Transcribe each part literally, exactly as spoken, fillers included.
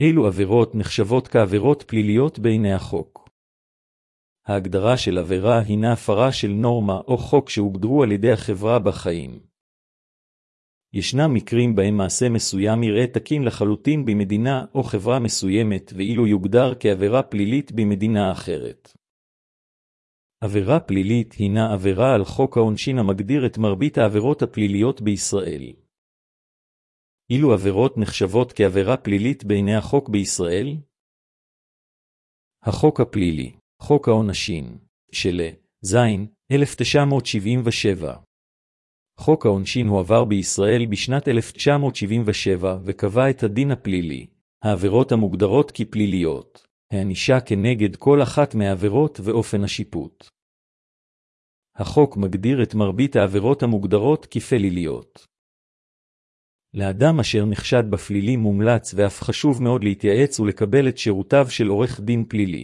אילו עבירות נחשבות כעבירות פליליות בעיני החוק? ההגדרה של עבירה הינה הפרה של נורמה או חוק שהוגדרו על ידי החברה בחיים. ישנם מקרים בהם מעשה מסוים יראה תקין לחלוטין במדינה או חברה מסוימת, ואילו יוגדר כעבירה פלילית במדינה אחרת. עבירה פלילית הינה עבירה על חוק העונשין המגדיר את מרבית העבירות הפליליות בישראל. אילו עבירות נחשבות כעבירה פלילית בעיני החוק בישראל? החוק הפלילי, חוק העונשין, של זין, אלף תשע מאות שבעים ושבע. חוק העונשין הועבר בישראל בשנת אלף תשע מאות שבעים ושבע וקבע את הדין הפלילי, העבירות המוגדרות כפליליות, הענישה כנגד כל אחת מהעבירות ואופן השיפוט. החוק מגדיר את מרבית העבירות המוגדרות כפליליות. לאדם אשר נחשד בפלילי מומלץ ואף חשוב מאוד להתייעץ ולקבל את שירותיו של עורך דין פלילי.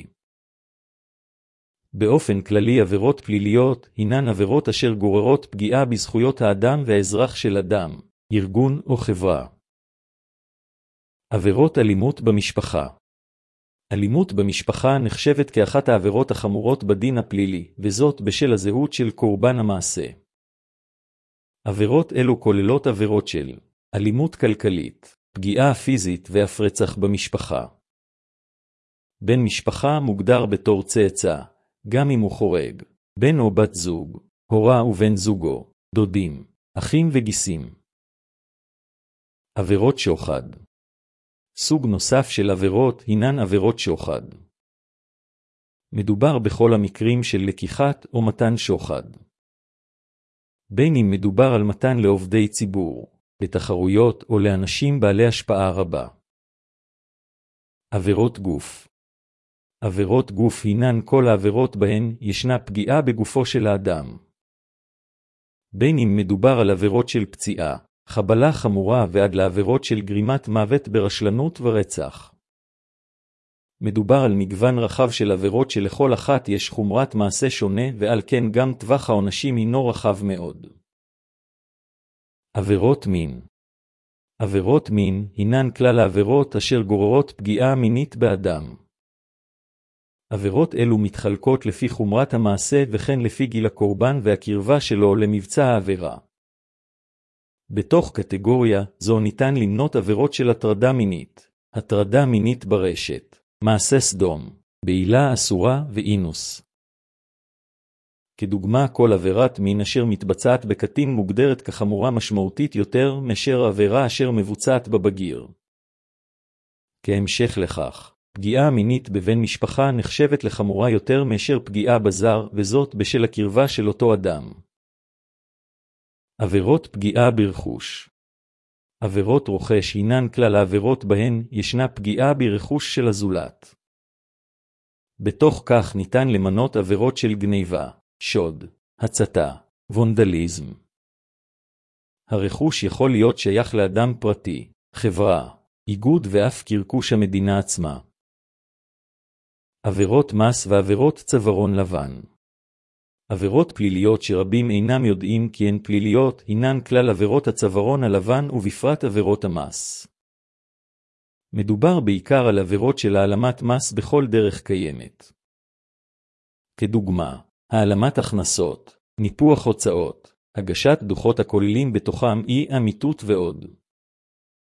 באופן כללי עבירות פליליות הינן עבירות אשר גוררות פגיעה בזכויות האדם והאזרח של אדם, ארגון או חברה. עבירות אלימות במשפחה. אלימות במשפחה נחשבת כאחת העבירות החמורות בדין הפלילי, וזאת בשל הזהות של קורבן המעשה. עבירות אלו כוללות עבירות של אלימות כלכלית, פגיעה פיזית ואף רצח במשפחה. בן משפחה מוגדר בתור צאצא, גם אם הוא חורג, בן או בת זוג, הורה ובן זוגו, דודים, אחים וגיסים. עבירות שוחד. סוג נוסף של עבירות הינן עבירות שוחד. מדובר בכל המקרים של לקיחת או מתן שוחד. בין אם מדובר על מתן לעובדי ציבור, לתחרויות או לאנשים בעלי השפעה רבה. עבירות גוף. עבירות גוף הינן כל העבירות בהן ישנה פגיעה בגופו של האדם. בין אם מדובר על עבירות של פציעה, חבלה חמורה ועד לעבירות של גרימת מוות ברשלנות ורצח. מדובר על מגוון רחב של עבירות שלכל אחת יש חומרת מעשה שונה, ועל כן גם טווח העונשים הינו רחב מאוד. עבירות מין. עבירות מין הינן כלל העבירות אשר גוררות פגיעה מינית באדם. עבירות אלו מתחלקות לפי חומרת המעשה וכן לפי גיל הקורבן והקרבה שלו למבצע העבירה. בתוך קטגוריה זו ניתן למנות עבירות של הטרדה מינית, הטרדה מינית ברשת, מעשה סדום, בעילה אסורה ואינוס. כדוגמה, כל עבירת מין אשר מתבצעת בקטין מוגדרת כחמורה משמעותית יותר מאשר עבירה אשר מבוצעת בבגיר. כהמשך לכך, פגיעה מינית בבן משפחה נחשבת לחמורה יותר מאשר פגיעה בזר, וזאת בשל הקרבה של אותו אדם. עבירות פגיעה ברכוש. עבירות רוכש הינן כלל העבירות בהן ישנה פגיעה ברכוש של הזולת. בתוך כך ניתן למנות עבירות של גניבה, שוד, הצתה, וונדליזם. הרכוש יכול להיות שייך לאדם פרטי, חברה, איגוד ואף קרקוש המדינה עצמה. עבירות מס ועבירות צווארון לבן. עבירות פליליות שרבים אינם יודעים כי הן פליליות הינן כלל עבירות הצווארון הלבן ובפרט עבירות המס. מדובר בעיקר על עבירות של העלמת מס בכל דרך קיימת. כדוגמה, העלמת הכנסות, ניפוח הוצאות, הגשת דוחות הכוללים בתוכם אי אמיתות ועוד.